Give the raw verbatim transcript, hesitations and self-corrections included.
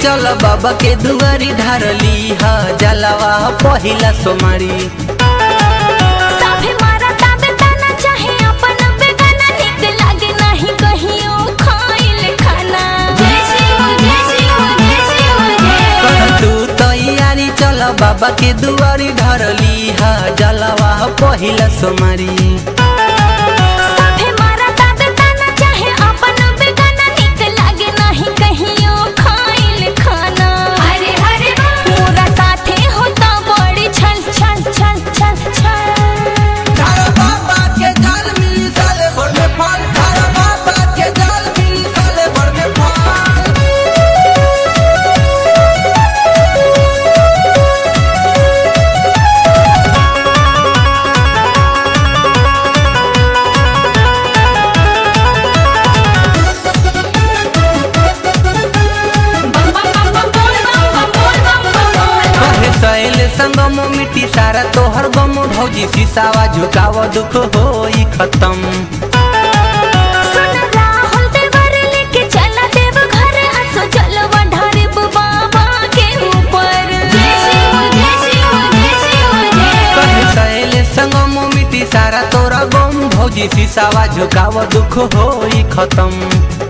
चल बाबा के दुआरी धारली हा जलवा पहिला सोमारी। साफे मारा ताबे ताना चाहे अपन बेगाना निक लागे नहीं कहियो खाइल खाना। जय शिव जय शिव जय शिव जय। कर तू तैयारी चल बाबा के दुआरी धारली हा जलवा पहिला सोमारी। संगम मिट्टी सारा तोहर गम भौजी शीशावा झुकाव दुख होई खत्म। सुन राहुल देवर लेके चला देव घर असो चलवा ढारे बाबा के ऊपर। जय शिव जय शिव जय शिव जय। कहे सहेले संगम मिट्टी सारा तोरा गम भौजी शीशावा झुकाव दुख होई खत्म।